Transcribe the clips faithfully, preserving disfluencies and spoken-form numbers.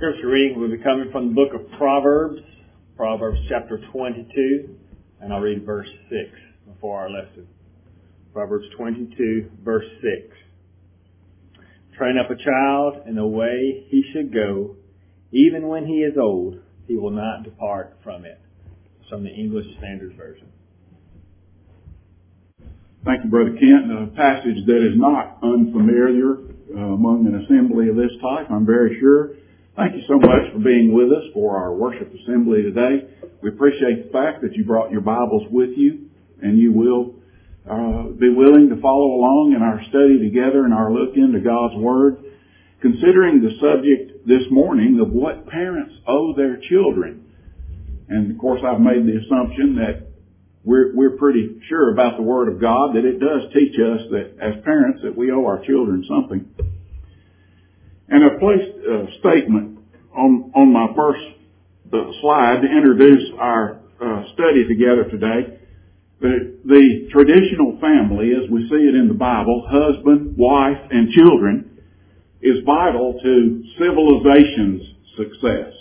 scripture reading will be coming from the book of Proverbs, Proverbs chapter twenty-two, and I'll read verse six before our lesson. Proverbs twenty-two, verse six. Train up a child in the way he should go. Even when he is old, he will not depart from it. It's from the English Standard Version. Thank you, Brother Kent. A passage that is not unfamiliar uh, among an assembly of this type, I'm very sure. Thank you so much for being with us for our worship assembly today. We appreciate the fact that you brought your Bibles with you, and you will uh, be willing to follow along in our study together and our look into God's Word, considering the subject this morning of what parents owe their children. And of course, I've made the assumption that we're, we're pretty sure about the Word of God, that it does teach us that as parents that we owe our children something. And I've placed a statement on, on my first uh, slide to introduce our uh, study together today. The, the traditional family, as we see it in the Bible, husband, wife, and children, is vital to civilization's success.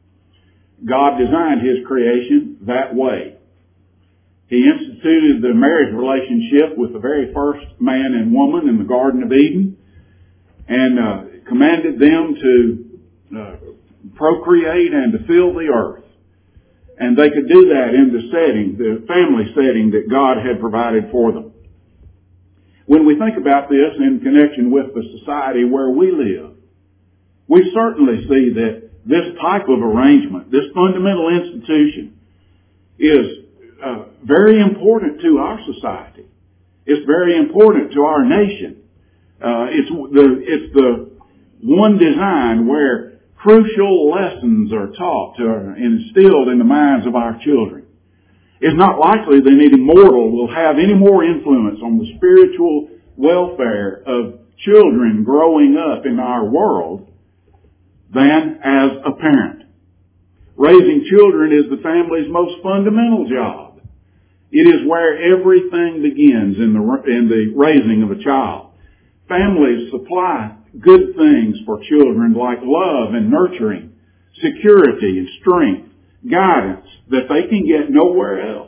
God designed His creation that way. He instituted the marriage relationship with the very first man and woman in the Garden of Eden, and uh, commanded them to uh, procreate and to fill the earth. And they could do that in the setting, the family setting that God had provided for them. When we think about this in connection with the society where we live, we certainly see that this type of arrangement, this fundamental institution, is uh, very important to our society. It's very important to our nation. Uh, it's the it's the one design where crucial lessons are taught or instilled in the minds of our children. It's not likely that any mortal will have any more influence on the spiritual welfare of children growing up in our world than as a parent. Raising children is the family's most fundamental job. It is where everything begins in the in the raising of a child. Families supply good things for children like love and nurturing, security and strength, guidance that they can get nowhere else.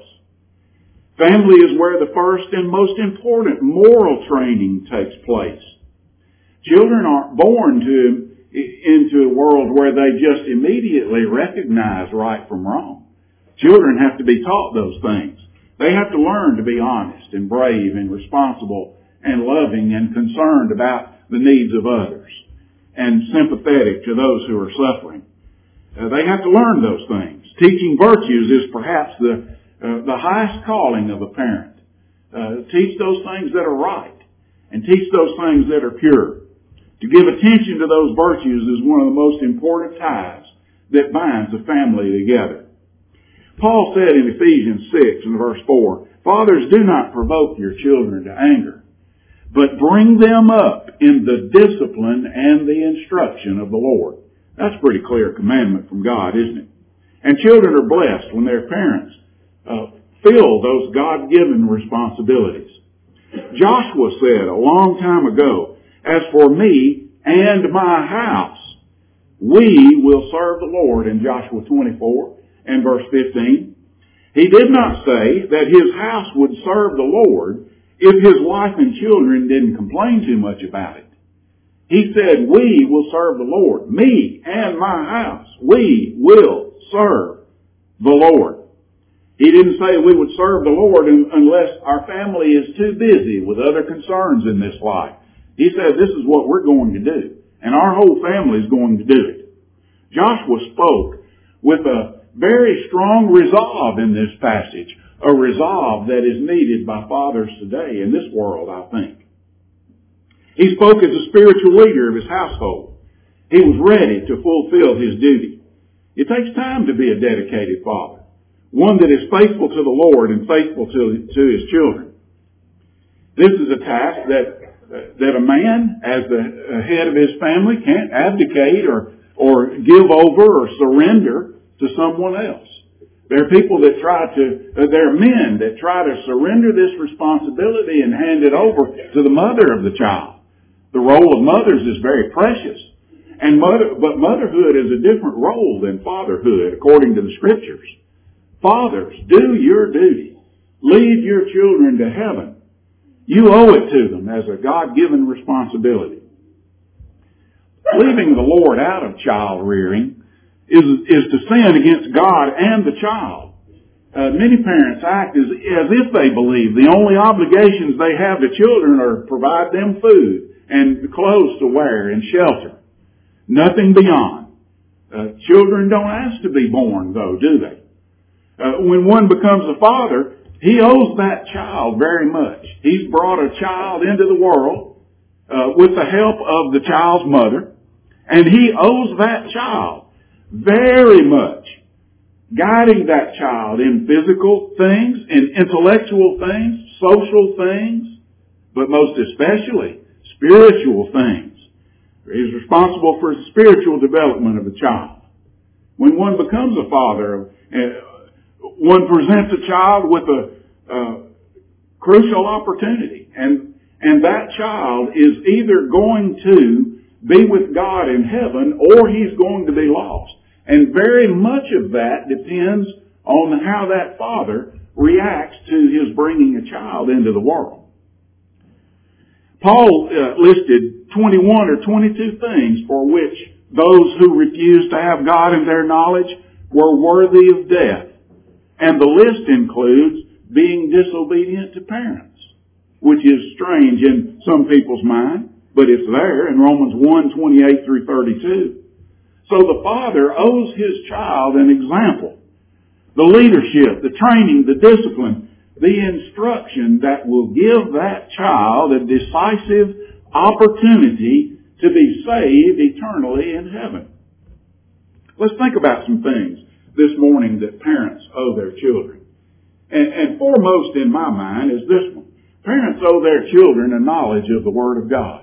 Family is where the first and most important moral training takes place. Children aren't born to into a world where they just immediately recognize right from wrong. Children have to be taught those things. They have to learn to be honest and brave and responsible and loving and concerned about the needs of others and sympathetic to those who are suffering. Uh, they have to learn those things. Teaching virtues is perhaps the uh, the highest calling of a parent. Uh, teach those things that are right and teach those things that are pure. To give attention to those virtues is one of the most important ties that binds a family together. Paul said in Ephesians six and verse four, "Fathers, do not provoke your children to anger, but bring them up in the discipline and the instruction of the Lord." That's a pretty clear commandment from God, isn't it? And children are blessed when their parents uh, fill those God-given responsibilities. Joshua said a long time ago, "As for me and my house, we will serve the Lord," in Joshua twenty-four and verse fifteen. He did not say that his house would serve the Lord if his wife and children didn't complain too much about it. He said, "We will serve the Lord. Me and my house, we will serve the Lord." He didn't say we would serve the Lord unless our family is too busy with other concerns in this life. He said this is what we're going to do, and our whole family is going to do it. Joshua spoke with a very strong resolve in this passage, a resolve that is needed by fathers today in this world, I think. He spoke as a spiritual leader of his household. He was ready to fulfill his duty. It takes time to be a dedicated father, one that is faithful to the Lord and faithful to, to his children. This is a task that, that a man, as the head of his family, can't abdicate or, or give over or surrender to someone else. There are people that try to, uh, there are men that try to surrender this responsibility and hand it over to the mother of the child. The role of mothers is very precious. And mother, but motherhood is a different role than fatherhood, according to the Scriptures. Fathers, do your duty. Lead your children to heaven. You owe it to them as a God-given responsibility. Leaving the Lord out of child rearing is, is to sin against God and the child. Uh, many parents act as, as if they believe the only obligations they have to children are to provide them food and clothes to wear and shelter. Nothing beyond. Uh, children don't ask to be born, though, do they? Uh, when one becomes a father, he owes that child very much. He's brought a child into the world uh, with the help of the child's mother, and he owes that child very much, guiding that child in physical things, in intellectual things, social things, but most especially spiritual things. He's responsible for the spiritual development of the child. When one becomes a father, one presents a child with a, a crucial opportunity, and and that child is either going to be with God in heaven or he's going to be lost. And very much of that depends on how that father reacts to his bringing a child into the world. Paul uh, listed twenty-one or twenty-two things for which those who refused to have God in their knowledge were worthy of death. And the list includes being disobedient to parents, which is strange in some people's mind, but it's there in Romans one, twenty-eight through thirty-two. So the father owes his child an example. The leadership, the training, the discipline, the instruction that will give that child a decisive opportunity to be saved eternally in heaven. Let's think about some things this morning that parents owe their children. And, and foremost in my mind is this one. Parents owe their children a knowledge of the Word of God.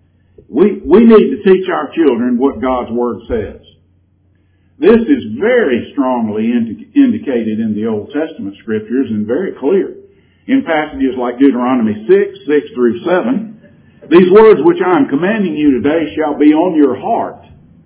We, we need to teach our children what God's Word says. This is very strongly indi- indicated in the Old Testament Scriptures and very clear in passages like Deuteronomy six, six through seven. These words which I am commanding you today shall be on your heart.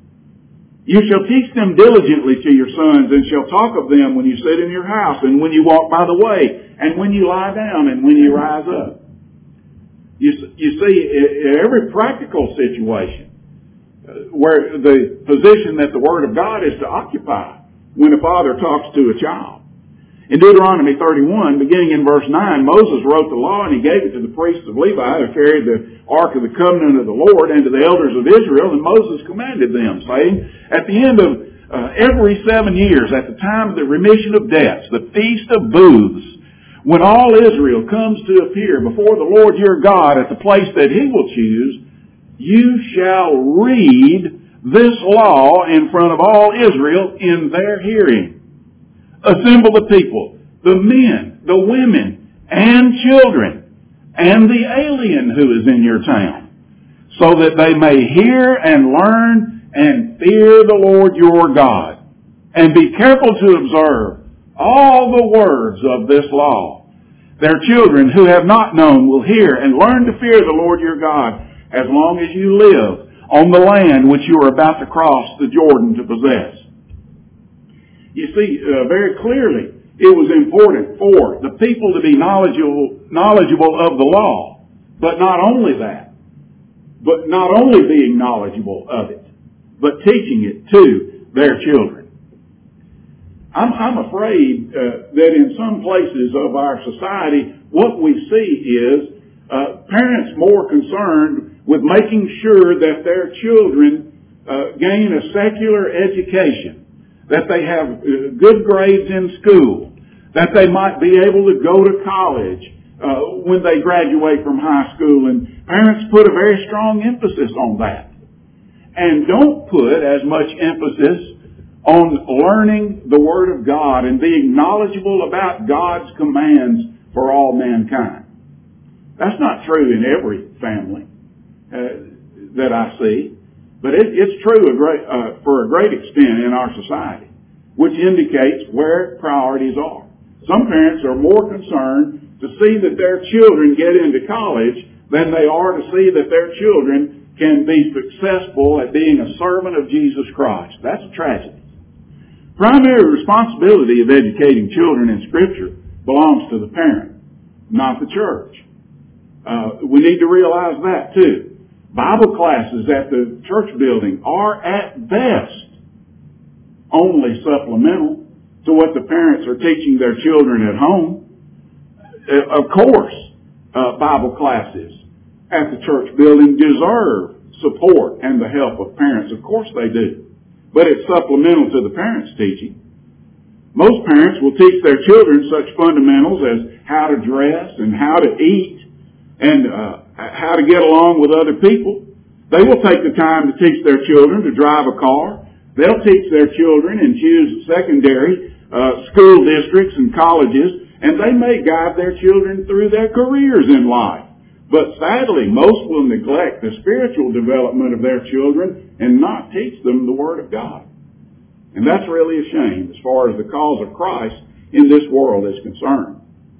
You shall teach them diligently to your sons, and shall talk of them when you sit in your house, and when you walk by the way, and when you lie down, and when you rise up. You, you see, in every practical situation uh, where the position that the Word of God is to occupy when a father talks to a child. In Deuteronomy thirty-one, beginning in verse nine, Moses wrote the law and he gave it to the priests of Levi who carried the ark of the covenant of the Lord and to the elders of Israel, and Moses commanded them, saying, at the end of uh, every seven years, at the time of the remission of debts, the feast of booths, when all Israel comes to appear before the Lord your God at the place that He will choose, you shall read this law in front of all Israel in their hearing. Assemble the people, the men, the women, and children, and the alien who is in your town, so that they may hear and learn and fear the Lord your God, and be careful to observe all the words of this law. Their children who have not known will hear and learn to fear the Lord your God as long as you live on the land which you are about to cross the Jordan to possess. You see, uh, very clearly, it was important for the people to be knowledgeable, knowledgeable of the law. But not only that, but not only being knowledgeable of it, but teaching it to their children. I'm, I'm afraid uh, that in some places of our society, what we see is uh, parents more concerned with making sure that their children uh, gain a secular education, that they have uh, good grades in school, that they might be able to go to college uh, when they graduate from high school. And parents put a very strong emphasis on that. And don't put as much emphasis on learning the Word of God and being knowledgeable about God's commands for all mankind. That's not true in every family uh, that I see. But it, it's true a great, uh, for a great extent in our society, which indicates where priorities are. Some parents are more concerned to see that their children get into college than they are to see that their children can be successful at being a servant of Jesus Christ. That's a tragedy. Primary responsibility of educating children in Scripture belongs to the parent, not the church. Uh, we need to realize that too. Bible classes at the church building are at best only supplemental to what the parents are teaching their children at home. Uh, of course, uh, Bible classes at the church building deserve support and the help of parents. Of course they do. But it's supplemental to the parents' teaching. Most parents will teach their children such fundamentals as how to dress and how to eat and uh, how to get along with other people. They will take the time to teach their children to drive a car. They'll teach their children and choose secondary uh, school districts and colleges, and they may guide their children through their careers in life. But sadly, most will neglect the spiritual development of their children and not teach them the Word of God. And that's really a shame as far as the cause of Christ in this world is concerned.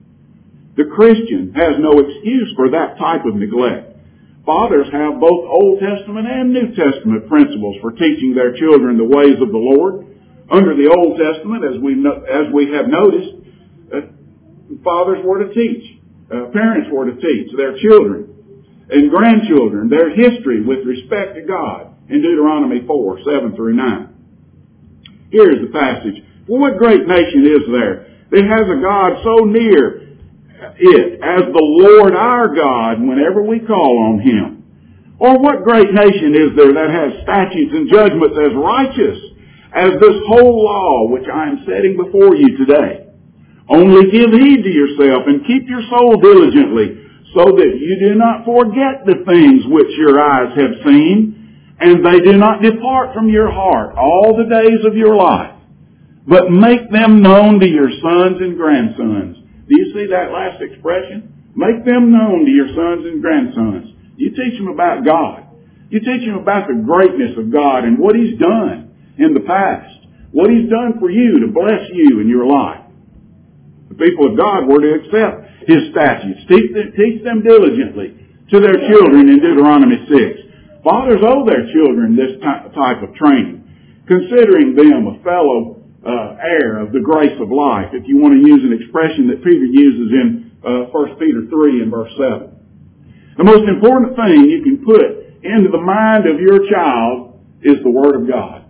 The Christian has no excuse for that type of neglect. Fathers have both Old Testament and New Testament principles for teaching their children the ways of the Lord. Under the Old Testament, as we no, as we have noticed, uh, fathers were to teach, uh, parents were to teach their children and grandchildren their history with respect to God in Deuteronomy four, seven through nine. Here's the passage. Well, what great nation is there that has a God so near it as the Lord our God whenever we call on Him? Or what great nation is there that has statutes and judgments as righteous as this whole law which I am setting before you today? Only give heed to yourself and keep your soul diligently, so that you do not forget the things which your eyes have seen, and they do not depart from your heart all the days of your life, but make them known to your sons and grandsons. Do you see that last expression? Make them known to your sons and grandsons. You teach them about God. You teach them about the greatness of God and what He's done in the past, what He's done for you to bless you in your life. The people of God were to accept His statutes, teach them, teach them diligently to their children in Deuteronomy six. Fathers owe their children this type of training, considering them a fellow uh, heir of the grace of life, if you want to use an expression that Peter uses in uh, First Peter three and verse seven. The most important thing you can put into the mind of your child is the Word of God.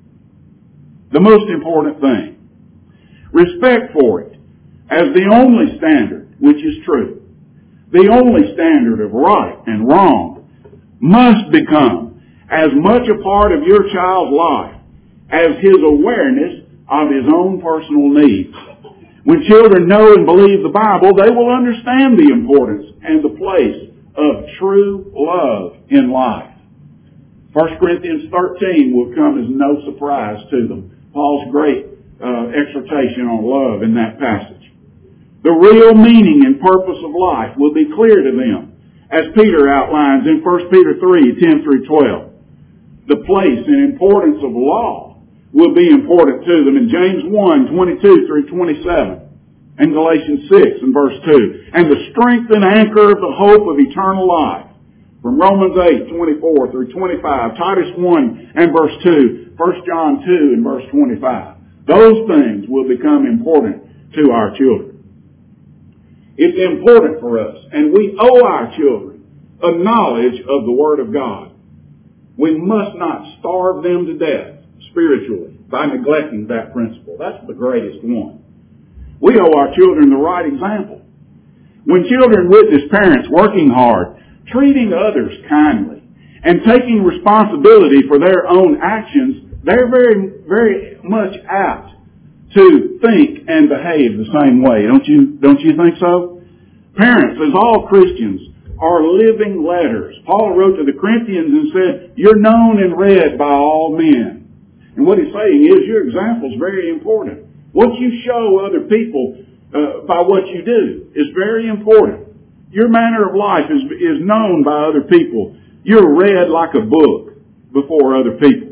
The most important thing. Respect for it as the only standard which is true. The only standard of right and wrong must become as much a part of your child's life as his awareness of his own personal needs. When children know and believe the Bible, they will understand the importance and the place of true love in life. First Corinthians thirteen will come as no surprise to them. Paul's great uh, exhortation on love in that passage. The real meaning and purpose of life will be clear to them, as Peter outlines in First Peter three, ten through twelve. The place and importance of law will be important to them in James one, twenty-two through twenty-seven, and Galatians six and verse two. And the strength and anchor of the hope of eternal life from Romans eight, twenty-four through twenty-five, Titus one and verse two, First John two and verse twenty-five. Those things will become important to our children. It's important for us, and we owe our children a knowledge of the Word of God. We must not starve them to death spiritually by neglecting that principle. That's the greatest one. We owe our children the right example. When children witness parents working hard, treating others kindly, and taking responsibility for their own actions, they're very, very much apt to think and behave the same way. Don't you, don't you think so? Parents, as all Christians, are living letters. Paul wrote to the Corinthians and said, you're known and read by all men. And what he's saying is your example is very important. What you show other people uh, by what you do is very important. Your manner of life is, is known by other people. You're read like a book before other people.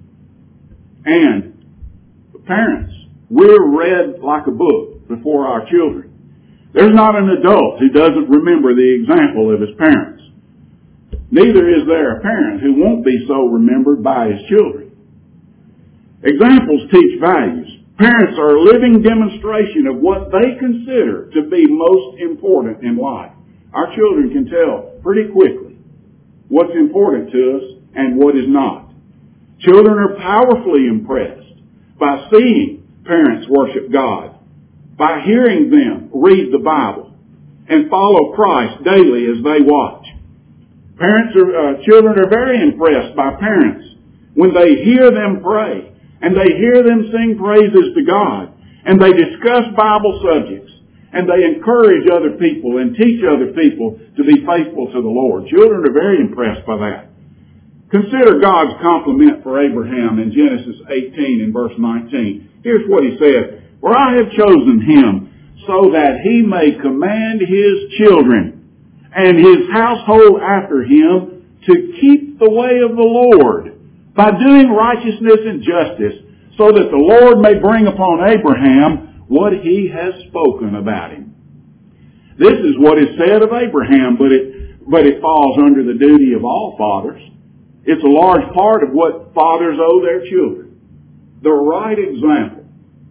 And parents, we're read like a book before our children. There's not an adult who doesn't remember the example of his parents. neither is there a parent who won't be so remembered by his children. Examples teach values. Parents are a living demonstration of what they consider to be most important in life. Our children can tell pretty quickly what's important to us and what is not. Children are powerfully impressed by seeing parents worship God, by hearing them read the Bible, and follow Christ daily as they watch. Parents are, uh, children are very impressed by parents when they hear them pray, and they hear them sing praises to God, and they discuss Bible subjects, and they encourage other people and teach other people to be faithful to the Lord. Children are very impressed by that. Consider God's compliment for Abraham in Genesis eighteen and verse nineteen. Here's what he said, "For I have chosen him so that he may command his children and his household after him to keep the way of the Lord by doing righteousness and justice, so that the Lord may bring upon Abraham what he has spoken about him." This is what is said of Abraham, but it, but it falls under the duty of all fathers. It's a large part of what fathers owe their children. The right example.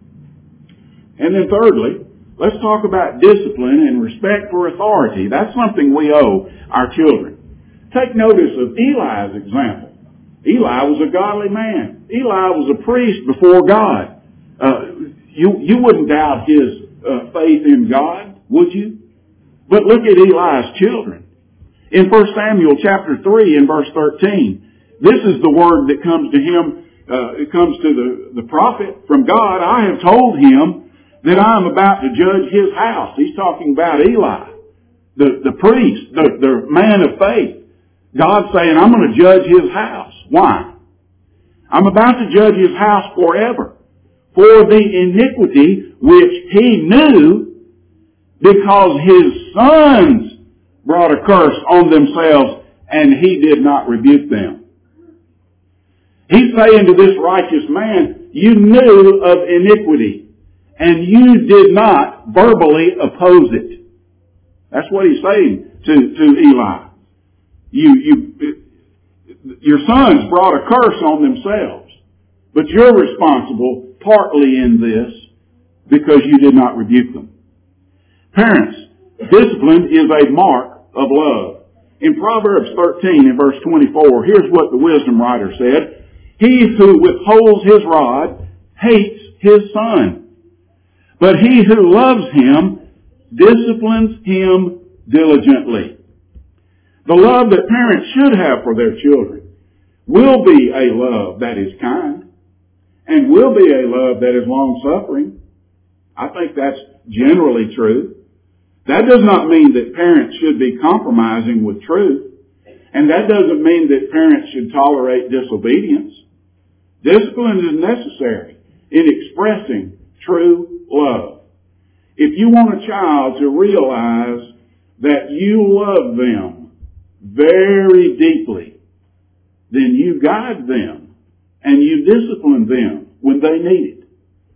And then thirdly, let's talk about discipline and respect for authority. That's something we owe our children. Take notice of Eli's example. Eli was a godly man. Eli was a priest before God. Uh, you, you wouldn't doubt his uh, faith in God, would you? But look at Eli's children. In First Samuel chapter three and verse thirteen, this is the word that comes to him, uh, it comes to the, the prophet from God. "I have told him that I am about to judge his house." He's talking about Eli, the, the priest, the, the man of faith. God's saying, "I'm going to judge his house." Why? "I'm about to judge his house forever for the iniquity which he knew, because his sons brought a curse on themselves, and he did not rebuke them." He's saying to this righteous man, you knew of iniquity, and you did not verbally oppose it. That's what he's saying to, to Eli. You, you, your sons brought a curse on themselves, but you're responsible partly in this because you did not rebuke them. Parents, discipline is a mark of love. In Proverbs thirteen and verse twenty-four, here's what the wisdom writer said. "He who withholds his rod hates his son, but he who loves him disciplines him diligently." The love that parents should have for their children will be a love that is kind, and will be a love that is long-suffering. I think that's generally true. That does not mean that parents should be compromising with truth, and that doesn't mean that parents should tolerate disobedience. Discipline is necessary in expressing true love. If you want a child to realize that you love them very deeply, then you guide them and you discipline them when they need it.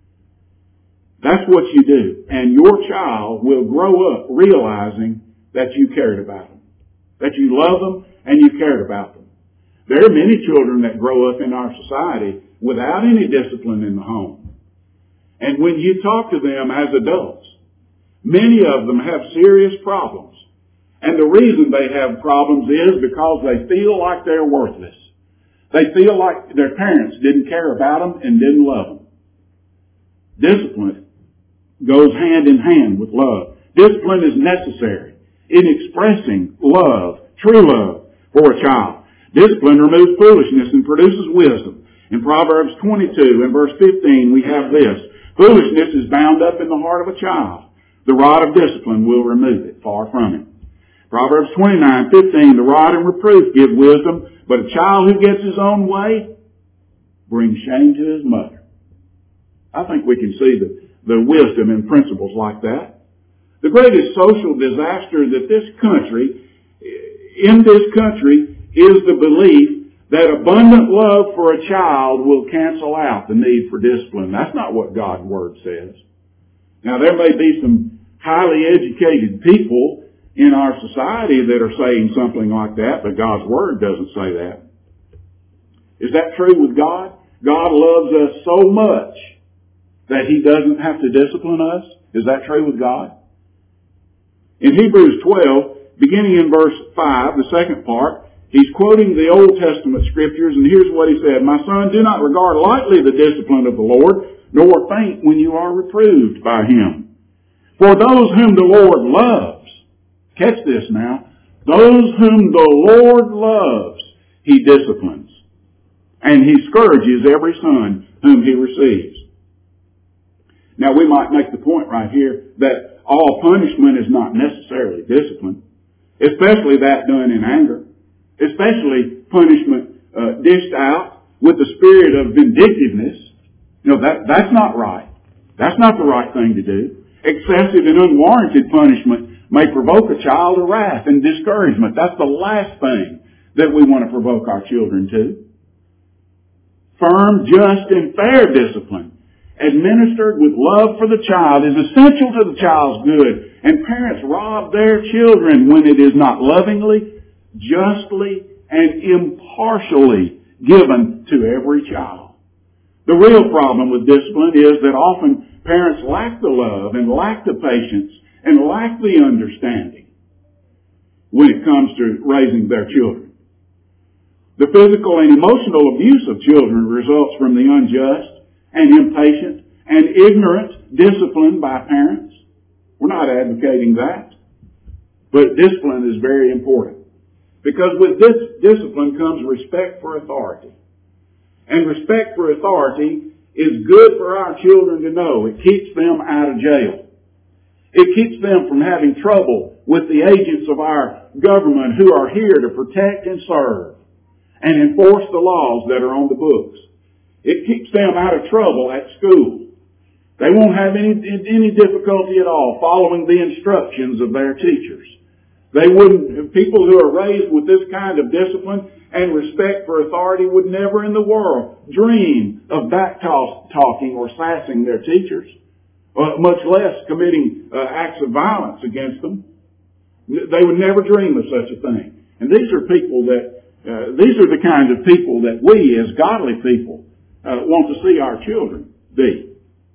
That's what you do. And your child will grow up realizing that you cared about them, that you love them and you cared about them. There are many children that grow up in our society without any discipline in the home. And when you talk to them as adults, many of them have serious problems. And the reason they have problems is because they feel like they're worthless. They feel like their parents didn't care about them and didn't love them. Discipline goes hand in hand with love. Discipline is necessary in expressing love, true love, for a child. Discipline removes foolishness and produces wisdom. In Proverbs twenty-two and verse fifteen we have this. "Foolishness is bound up in the heart of a child. The rod of discipline will remove it far from him." Proverbs twenty-nine fifteen, "The rod and reproof give wisdom, but a child who gets his own way brings shame to his mother." I think we can see the, the wisdom in principles like that. The greatest social disaster that this country, in this country, is the belief that abundant love for a child will cancel out the need for discipline. That's not what God's Word says. Now, there may be some highly educated people in our society that are saying something like that, but God's Word doesn't say that. Is that true with God? God loves us so much that He doesn't have to discipline us? Is that true with God? In Hebrews twelve, beginning in verse five, the second part, he's quoting the Old Testament scriptures, and here's what he said. My son, do not regard lightly the discipline of the Lord, nor faint when you are reproved by Him. For those whom the Lord loves, catch this now, those whom the Lord loves, He disciplines. And He scourges every son whom He receives. Now we might make the point right here that all punishment is not necessarily discipline, especially that done in anger, especially punishment uh, dished out with the spirit of vindictiveness. You know, that, that's not right. That's not the right thing to do. Excessive and unwarranted punishment may provoke a child to wrath and discouragement. That's the last thing that we want to provoke our children to. Firm, just, and fair discipline, administered with love for the child, is essential to the child's good. And parents rob their children when it is not lovingly, justly, and impartially given to every child. The real problem with discipline is that often parents lack the love and lack the patience and lack the understanding when it comes to raising their children. The physical and emotional abuse of children results from the unjust and impatient and ignorant discipline by parents. We're not advocating that. But discipline is very important. Because with this discipline comes respect for authority. And respect for authority is good for our children to know. It keeps them out of jail. It keeps them from having trouble with the agents of our government who are here to protect and serve and enforce the laws that are on the books. It keeps them out of trouble at school. They won't have any, any difficulty at all following the instructions of their teachers. They wouldn't, people who are raised with this kind of discipline and respect for authority would never in the world dream of back-talking or sassing their teachers, uh, much less committing uh, acts of violence against them. They would never dream of such a thing. And these are people that, uh, these are the kinds of people that we as godly people uh, want to see our children be.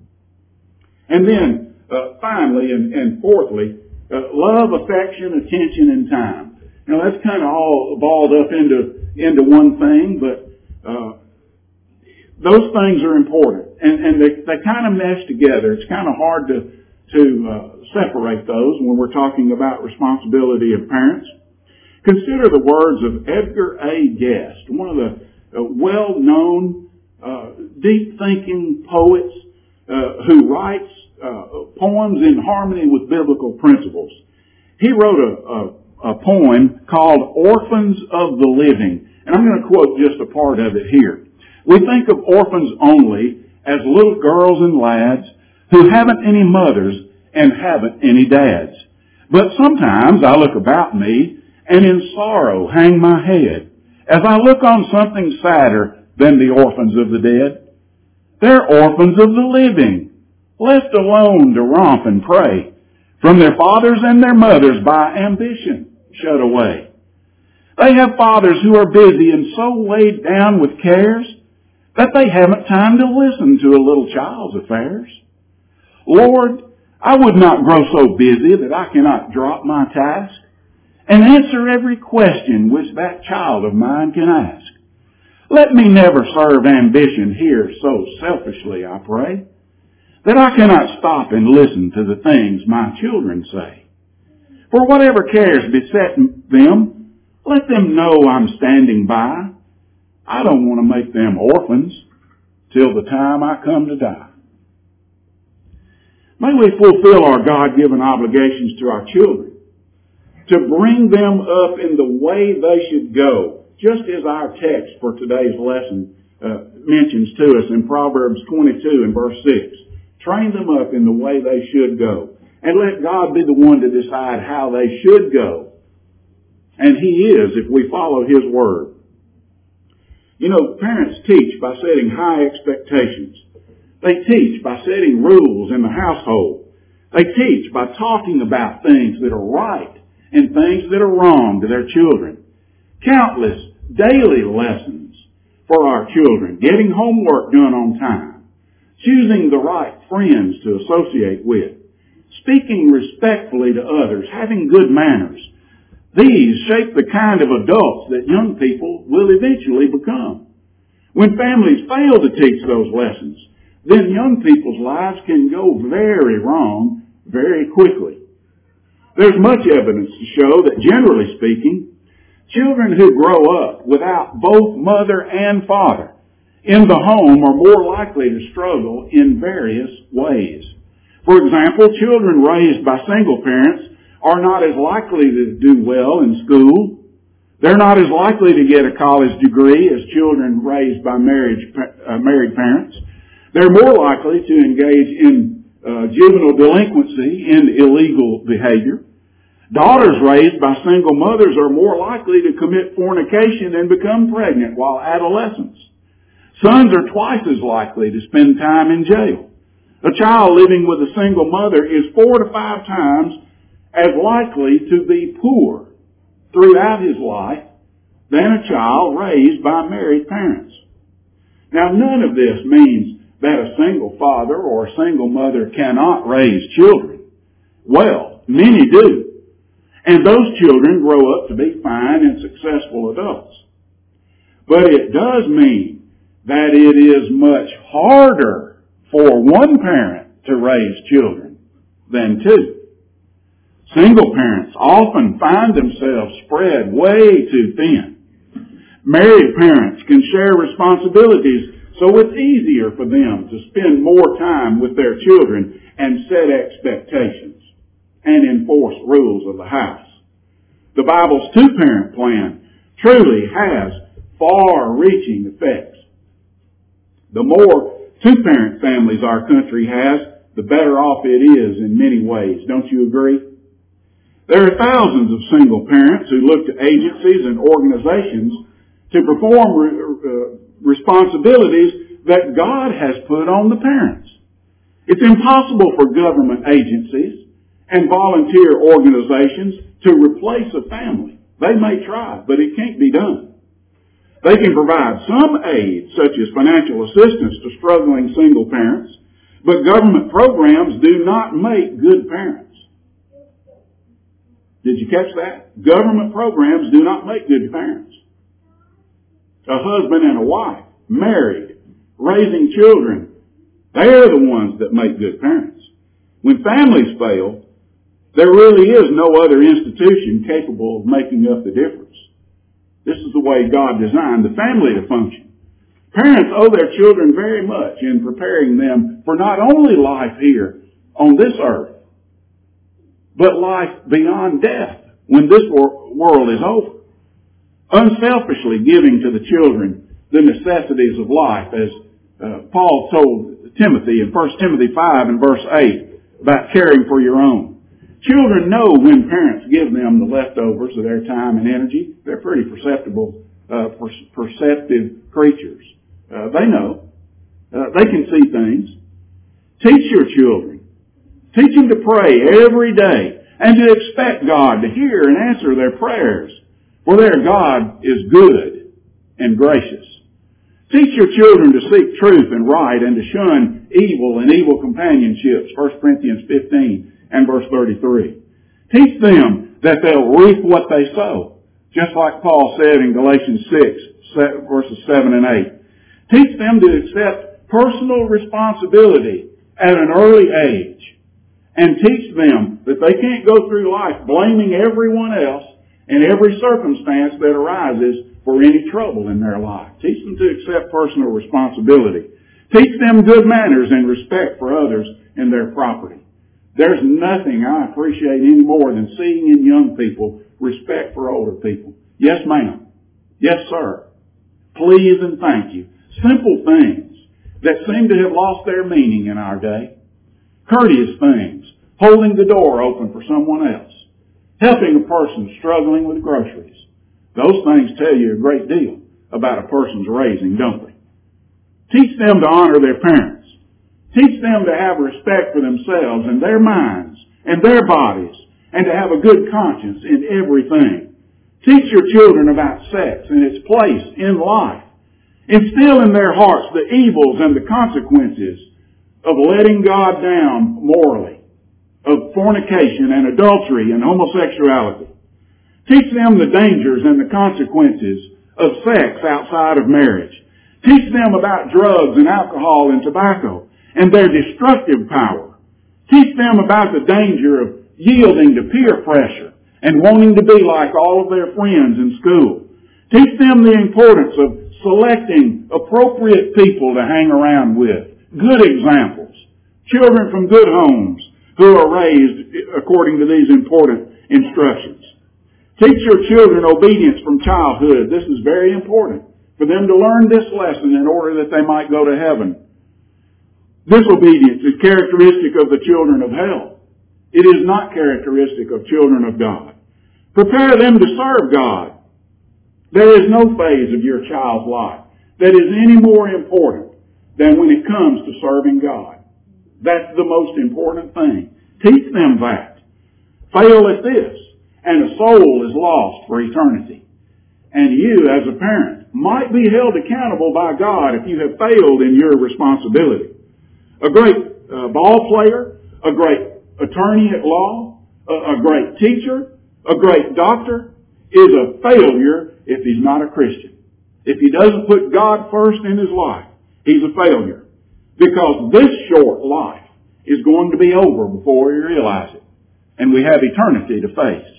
And then, uh, finally and, and fourthly, uh, love, affection, attention, and time. Now that's kind of all balled up into into one thing, but uh, those things are important, and, and they they kind of mesh together. It's kind of hard to to uh, separate those when we're talking about responsibility of parents. Consider the words of Edgar A. Guest, one of the uh, well-known, uh, deep-thinking poets uh, who writes uh, poems in harmony with biblical principles. He wrote a, a, a poem called Orphans of the Living, and I'm going to quote just a part of it here. We think of orphans only as little girls and lads who haven't any mothers and haven't any dads. But sometimes I look about me and in sorrow hang my head as I look on something sadder than the orphans of the dead. They're orphans of the living, left alone to romp and pray, from their fathers and their mothers by ambition shut away. They have fathers who are busy and so weighed down with cares that they haven't time to listen to a little child's affairs. Lord, I would not grow so busy that I cannot drop my task and answer every question which that child of mine can ask. Let me never serve ambition here so selfishly, I pray, that I cannot stop and listen to the things my children say. For whatever cares beset them, let them know I'm standing by. I don't want to make them orphans till the time I come to die. May we fulfill our God-given obligations to our children, to bring them up in the way they should go, just as our text for today's lesson uh, mentions to us in Proverbs twenty-two and verse six. Train them up in the way they should go, and let God be the one to decide how they should go. And He is, if we follow His Word. You know, parents teach by setting high expectations. They teach by setting rules in the household. They teach by talking about things that are right and things that are wrong to their children. Countless daily lessons for our children. Getting homework done on time. Choosing the right friends to associate with. Speaking respectfully to others. Having good manners. These shape the kind of adults that young people will eventually become. When families fail to teach those lessons, then young people's lives can go very wrong very quickly. There's much evidence to show that, generally speaking, children who grow up without both mother and father in the home are more likely to struggle in various ways. For example, children raised by single parents are not as likely to do well in school. They're not as likely to get a college degree as children raised by marriage, uh, married parents. They're more likely to engage in uh, juvenile delinquency and illegal behavior. Daughters raised by single mothers are more likely to commit fornication and become pregnant while adolescents. Sons are twice as likely to spend time in jail. A child living with a single mother is four to five times as likely to be poor throughout his life than a child raised by married parents. Now, none of this means that a single father or a single mother cannot raise children. Well, many do. And those children grow up to be fine and successful adults. But it does mean that it is much harder for one parent to raise children than two. Single parents often find themselves spread way too thin. Married parents can share responsibilities, so it's easier for them to spend more time with their children and set expectations and enforce rules of the house. The Bible's two-parent plan truly has far-reaching effects. The more two-parent families our country has, the better off it is in many ways. Don't you agree? There are thousands of single parents who look to agencies and organizations to perform re- uh, responsibilities that God has put on the parents. It's impossible for government agencies and volunteer organizations to replace a family. They may try, but it can't be done. They can provide some aid, such as financial assistance to struggling single parents, but government programs do not make good parents. Did you catch that? Government programs do not make good parents. A husband and a wife, married, raising children, they're the ones that make good parents. When families fail, there really is no other institution capable of making up the difference. This is the way God designed the family to function. Parents owe their children very much in preparing them for not only life here on this earth, but life beyond death when this world is over. Unselfishly giving to the children the necessities of life, as uh, Paul told Timothy in First Timothy five and verse eight about caring for your own. Children know when parents give them the leftovers of their time and energy. They're pretty perceptible, uh, per- perceptive creatures. Uh, they know. Uh, they can see things. Teach your children. Teach them to pray every day and to expect God to hear and answer their prayers. For their God is good and gracious. Teach your children to seek truth and right and to shun evil and evil companionships. First Corinthians fifteen and verse thirty-three. Teach them that they'll reap what they sow. Just like Paul said in Galatians six, verses seven and eight. Teach them to accept personal responsibility at an early age. And teach them that they can't go through life blaming everyone else and every circumstance that arises for any trouble in their life. Teach them to accept personal responsibility. Teach them good manners and respect for others and their property. There's nothing I appreciate any more than seeing in young people respect for older people. Yes, ma'am. Yes, sir. Please and thank you. Simple things that seem to have lost their meaning in our day. Courteous things. Holding the door open for someone else. Helping a person struggling with groceries. Those things tell you a great deal about a person's raising, don't they? Teach them to honor their parents. Teach them to have respect for themselves and their minds and their bodies and to have a good conscience in everything. Teach your children about sex and its place in life. Instill in their hearts the evils and the consequences of letting God down morally, of fornication and adultery and homosexuality. Teach them the dangers and the consequences of sex outside of marriage. Teach them about drugs and alcohol and tobacco and their destructive power. Teach them about the danger of yielding to peer pressure and wanting to be like all of their friends in school. Teach them the importance of selecting appropriate people to hang around with. Good examples. Children from good homes who are raised according to these important instructions. Teach your children obedience from childhood. This is very important for them to learn this lesson in order that they might go to heaven. This obedience is characteristic of the children of hell. It is not characteristic of children of God. Prepare them to serve God. There is no phase of your child's life that is any more important than when it comes to serving God. That's the most important thing. Teach them that. Fail at this, and a soul is lost for eternity. And you, as a parent, might be held accountable by God if you have failed in your responsibility. A great uh, ball player, a great attorney at law, a, a great teacher, a great doctor is a failure if he's not a Christian. If he doesn't put God first in his life, he's a failure. Because this short life is going to be over before we realize it. And we have eternity to face.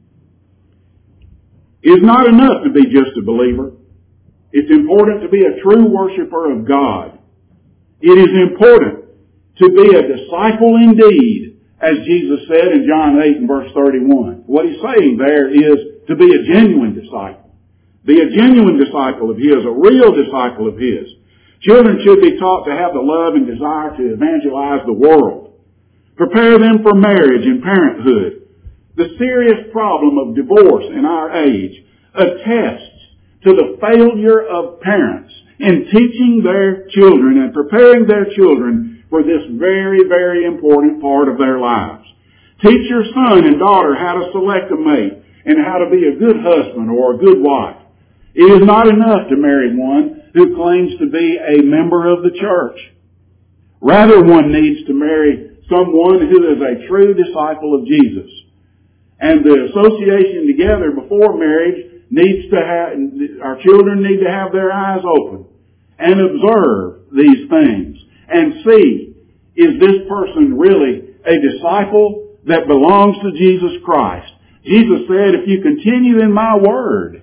It's not enough to be just a believer. It's important to be a true worshiper of God. It is important to be a disciple indeed, as Jesus said in John eight and verse thirty-one. What he's saying there is to be a genuine disciple. Be a genuine disciple of His, a real disciple of His. Children should be taught to have the love and desire to evangelize the world. Prepare them for marriage and parenthood. The serious problem of divorce in our age attests to the failure of parents in teaching their children and preparing their children for this very, very important part of their lives. Teach your son and daughter how to select a mate and how to be a good husband or a good wife. It is not enough to marry one who claims to be a member of the church. Rather, one needs to marry someone who is a true disciple of Jesus. And the association together before marriage needs to have, our children need to have their eyes open and observe these things and see, is this person really a disciple that belongs to Jesus Christ? Jesus said, if you continue in my word,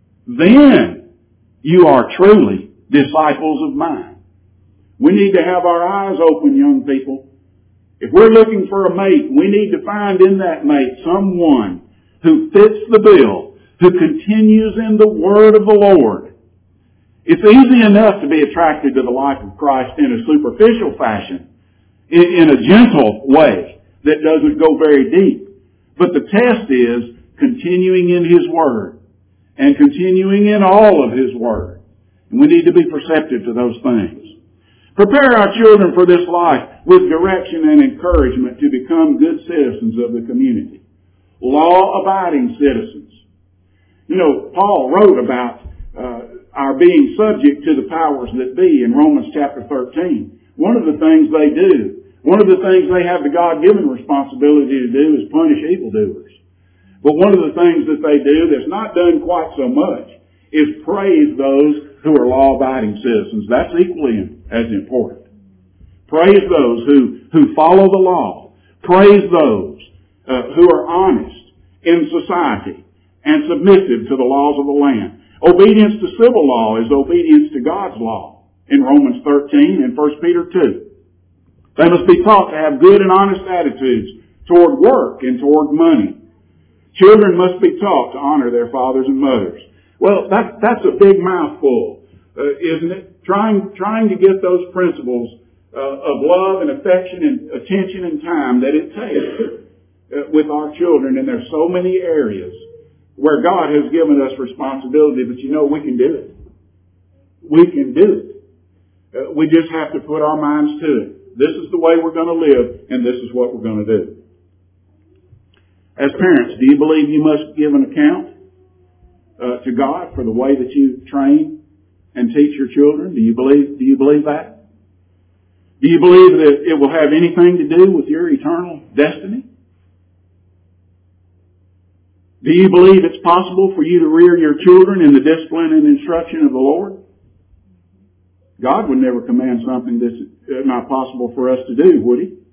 then you are truly disciples of mine. We need to have our eyes open, young people. If we're looking for a mate, we need to find in that mate someone who fits the bill, who continues in the word of the Lord. It's easy enough to be attracted to the life of Christ in a superficial fashion, in a gentle way that doesn't go very deep. But the test is continuing in His word and continuing in all of His word. And we need to be perceptive to those things. Prepare our children for this life with direction and encouragement to become good citizens of the community. Law-abiding citizens. You know, Paul wrote about uh, our being subject to the powers that be in Romans chapter thirteen. One of the things they do, one of the things they have the God-given responsibility to do is punish evildoers. But one of the things that they do that's not done quite so much is praise those who are law-abiding citizens. That's equally as important. Praise those who, who follow the law. Praise those uh, who are honest in society and submissive to the laws of the land. Obedience to civil law is obedience to God's law in Romans thirteen and First Peter two. They must be taught to have good and honest attitudes toward work and toward money. Children must be taught to honor their fathers and mothers. Well, that, that's a big mouthful, uh, isn't it? Trying, trying to get those principles uh, of love and affection and attention and time that it takes uh, with our children. And there's so many areas where God has given us responsibility, but you know, we can do it. We can do it. Uh, we just have to put our minds to it. This is the way we're going to live, and this is what we're going to do. As parents, do you believe you must give an account uh, to God for the way that you train and teach your children? Do you believe, do you believe that? Do you believe that it will have anything to do with your eternal destiny? Do you believe it's possible for you to rear your children in the discipline and instruction of the Lord? God would never command something that's not possible for us to do, would He?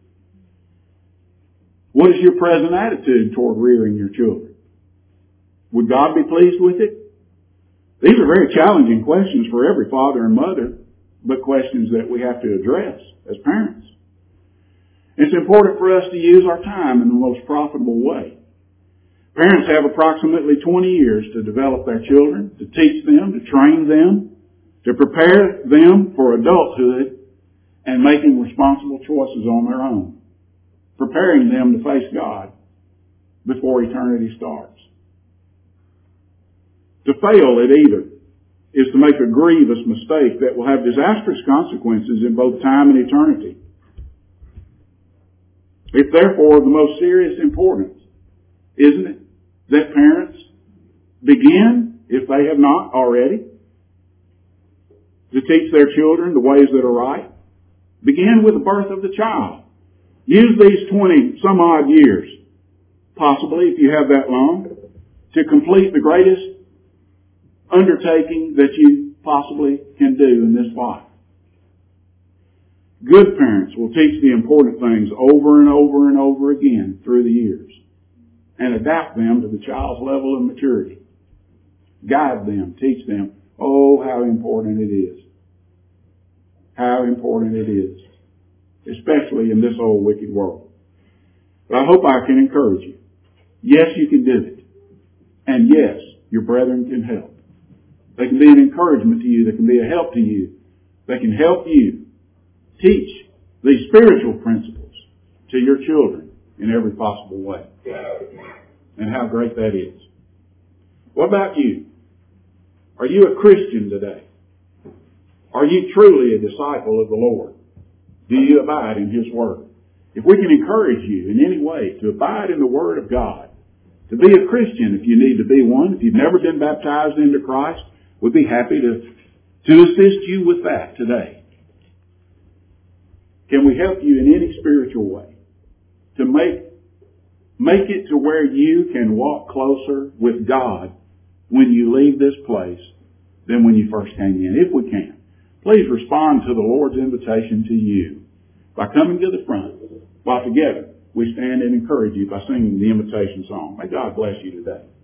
What is your present attitude toward rearing your children? Would God be pleased with it? These are very challenging questions for every father and mother, but questions that we have to address as parents. It's important for us to use our time in the most profitable way. Parents have approximately twenty years to develop their children, to teach them, to train them, to prepare them for adulthood and making responsible choices on their own, preparing them to face God before eternity starts. To fail at either is to make a grievous mistake that will have disastrous consequences in both time and eternity. It's therefore of the most serious importance, isn't it, that parents begin, if they have not already, to teach their children the ways that are right. Begin with the birth of the child. Use these twenty some odd years, possibly if you have that long, to complete the greatest undertaking that you possibly can do in this life. Good parents will teach the important things over and over and over again through the years and adapt them to the child's level of maturity. Guide them, teach them. Oh, how important it is. How important it is. Especially in this old wicked world. But I hope I can encourage you. Yes, you can do it. And yes, your brethren can help. They can be an encouragement to you. They can be a help to you. They can help you teach these spiritual principles to your children in every possible way. And how great that is. What about you? Are you a Christian today? Are you truly a disciple of the Lord? Do you abide in His Word? If we can encourage you in any way to abide in the Word of God, to be a Christian if you need to be one, if you've never been baptized into Christ, we'd be happy to, to assist you with that today. Can we help you in any spiritual way to make, make it to where you can walk closer with God when you leave this place than when you first came in, if we can? Please respond to the Lord's invitation to you by coming to the front while together we stand and encourage you by singing the invitation song. May God bless you today.